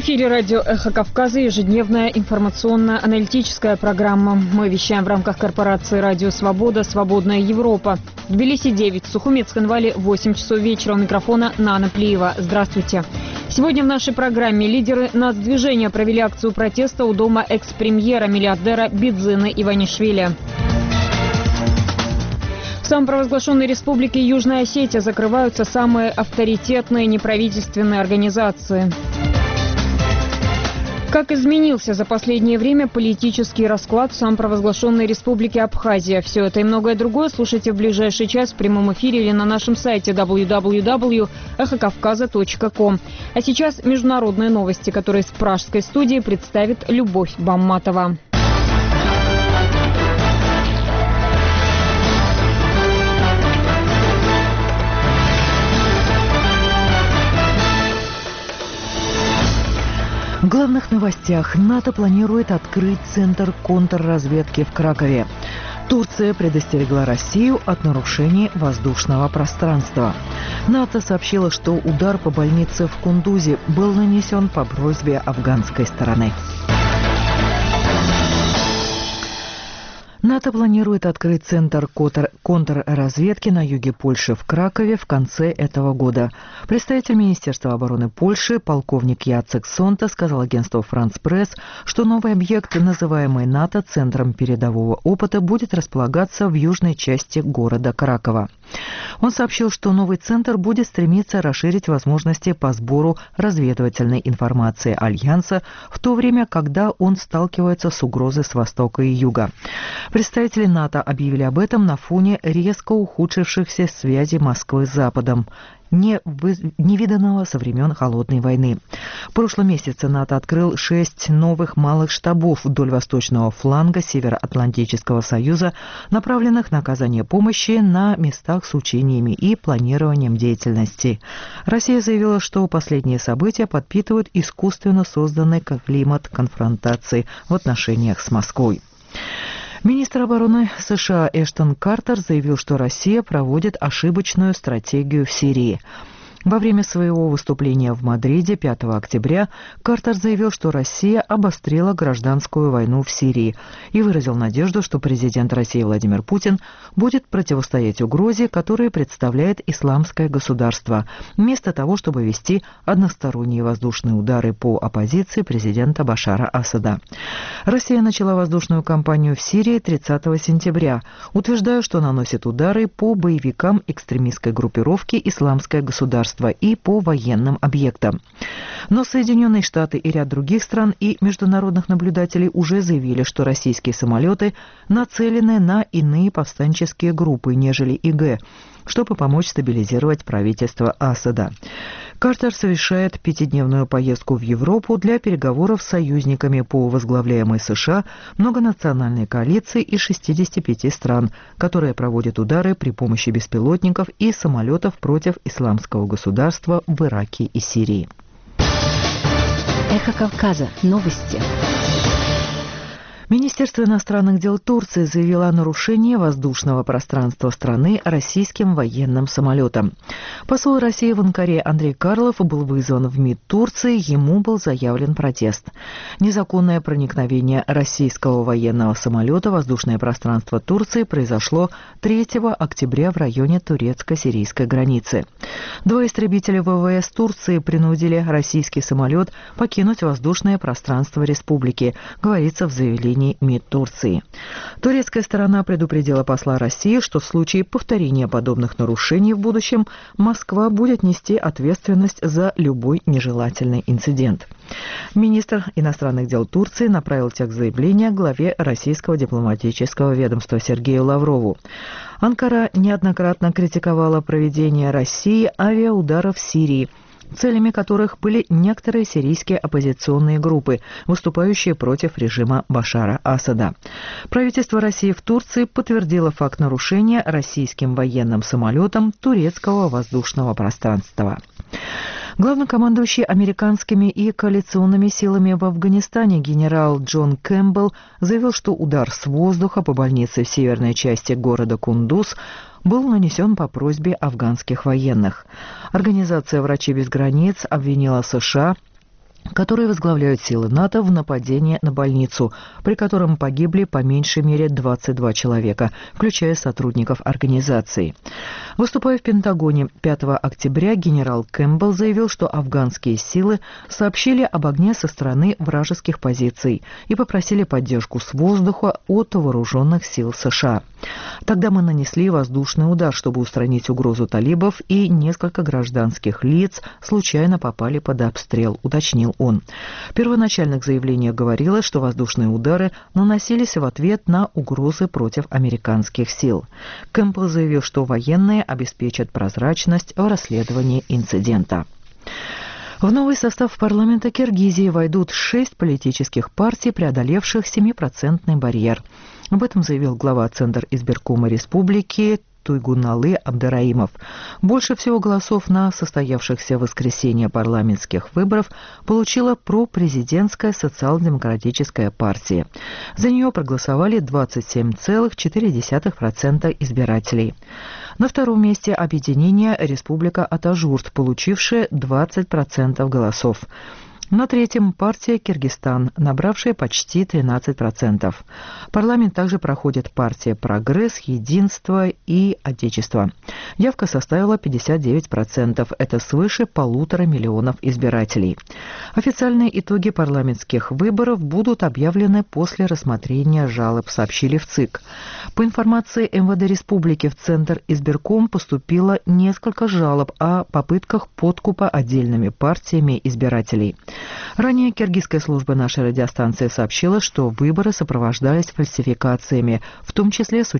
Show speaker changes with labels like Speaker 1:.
Speaker 1: эфире радио «Эхо Кавказа» ежедневная информационно-аналитическая программа. Мы вещаем в рамках корпорации «Радио Свобода», «Свободная Европа». В Тбилиси 9, в Сухумет-Схинвале 8 часов вечера. У микрофона Нана Плиева. Здравствуйте. Сегодня в нашей программе лидеры нацдвижения провели акцию протеста у дома экс-премьера, миллиардера Бидзины Иванишвили. В самопровозглашенной республике Южная Осетия закрываются самые авторитетные неправительственные организации. Как изменился за последнее время политический расклад в самопровозглашенной республике Абхазия? Все это и многое другое слушайте в ближайший час в прямом эфире или на нашем сайте www.эхокавказа.ком. А сейчас международные новости, которые с пражской студии представит Любовь Бамматова.
Speaker 2: В главных новостях. НАТО планирует открыть центр контрразведки в Кракове. Турция предостерегла Россию от нарушений воздушного пространства. НАТО сообщило, что удар по больнице в Кундузе был нанесен по просьбе афганской стороны. НАТО планирует открыть центр контрразведки на юге Польши в Кракове в конце этого года. Представитель Министерства обороны Польши, полковник Яцек Сонта, сказал агентству «Франц Пресс», что новый объект, называемый НАТО Центром передового опыта, будет располагаться в южной части города Кракова. Он сообщил, что новый центр будет стремиться расширить возможности по сбору разведывательной информации Альянса в то время, когда он сталкивается с угрозой с востока и юга. Представители НАТО объявили об этом на фоне резко ухудшившихся связей Москвы с Западом, невиданного со времен Холодной войны. В прошлом месяце НАТО открыл 6 новых малых штабов вдоль восточного фланга Североатлантического союза, направленных на оказание помощи на местах с учениями и планированием деятельности. Россия заявила, что последние события подпитывают искусственно созданный климат конфронтации в отношениях с Москвой. Министр обороны США Эштон Картер заявил, что Россия проводит ошибочную стратегию в Сирии. Во время своего выступления в Мадриде 5 октября Картер заявил, что Россия обострила гражданскую войну в Сирии и выразил надежду, что президент России Владимир Путин будет противостоять угрозе, которую представляет исламское государство, вместо того, чтобы вести односторонние воздушные удары по оппозиции президента Башара Асада. Россия начала воздушную кампанию в Сирии 30 сентября, утверждая, что наносит удары по боевикам экстремистской группировки «Исламское государство» и по военным объектам. Но Соединенные Штаты и ряд других стран и международных наблюдателей уже заявили, что российские самолеты нацелены на иные повстанческие группы, нежели ИГ, чтобы помочь стабилизировать правительство Асада. Картер совершает 5-дневную поездку в Европу для переговоров с союзниками по возглавляемой США многонациональной коалиции из 65 стран, которая проводит удары при помощи беспилотников и самолетов против исламского государства в Ираке и Сирии.
Speaker 3: Эхо Кавказа. Новости.
Speaker 2: Министерство иностранных дел Турции заявило о нарушении воздушного пространства страны российским военным самолетом. Посол России в Анкаре Андрей Карлов был вызван в МИД Турции, ему был заявлен протест. Незаконное проникновение российского военного самолета в воздушное пространство Турции произошло 3 октября в районе турецко-сирийской границы. 2 истребителя ВВС Турции принудили российский самолет покинуть воздушное пространство республики, говорится в заявлении МИД Турции. Турецкая сторона предупредила посла России, что в случае повторения подобных нарушений в будущем Москва будет нести ответственность за любой нежелательный инцидент. Министр иностранных дел Турции направил текст заявления главе российского дипломатического ведомства Сергею Лаврову. Анкара неоднократно критиковала проведение России авиаударов в Сирии, целями которых были некоторые сирийские оппозиционные группы, выступающие против режима Башара Асада. Правительство России в Турции подтвердило факт нарушения российским военным самолетом турецкого воздушного пространства. Главнокомандующий американскими и коалиционными силами в Афганистане генерал Джон Кэмпбелл заявил, что удар с воздуха по больнице в северной части города Кундуз был нанесен по просьбе афганских военных. Организация «Врачи без границ» обвинила США которые возглавляют силы НАТО в нападении на больницу, при котором погибли по меньшей мере 22 человека, включая сотрудников организации. Выступая в Пентагоне 5 октября, генерал Кэмпбелл заявил, что афганские силы сообщили об огне со стороны вражеских позиций и попросили поддержку с воздуха от вооруженных сил США. Тогда мы нанесли воздушный удар, чтобы устранить угрозу талибов, и несколько гражданских лиц случайно попали под обстрел, уточнил он. В первоначальных заявлениях говорилось, что воздушные удары наносились в ответ на угрозы против американских сил. Кэмпбелл заявил, что военные обеспечат прозрачность в расследовании инцидента. В новый состав парламента Киргизии войдут 6 политических партий, преодолевших 7% барьер. Об этом заявил глава Центра избиркома республики Туйгуналы Абдыраимов. Больше всего голосов на состоявшихся в воскресенье парламентских выборов получила пропрезидентская социал-демократическая партия. За нее проголосовали 27,4% избирателей. На втором месте объединение «Республика Атажурт», получившее 20% голосов. На третьем партия «Киргизстан», набравшая почти 13%. Парламент также проходит партия «Прогресс», «Единство» и «Отечество». Явка составила 59%. Это свыше 1,5 миллиона избирателей. Официальные итоги парламентских выборов будут объявлены после рассмотрения жалоб, сообщили в ЦИК. По информации МВД Республики, в Центр избирком поступило несколько жалоб о попытках подкупа отдельными партиями избирателей. Ранее киргизская служба нашей радиостанции сообщила, что выборы сопровождались фальсификациями, в том числе с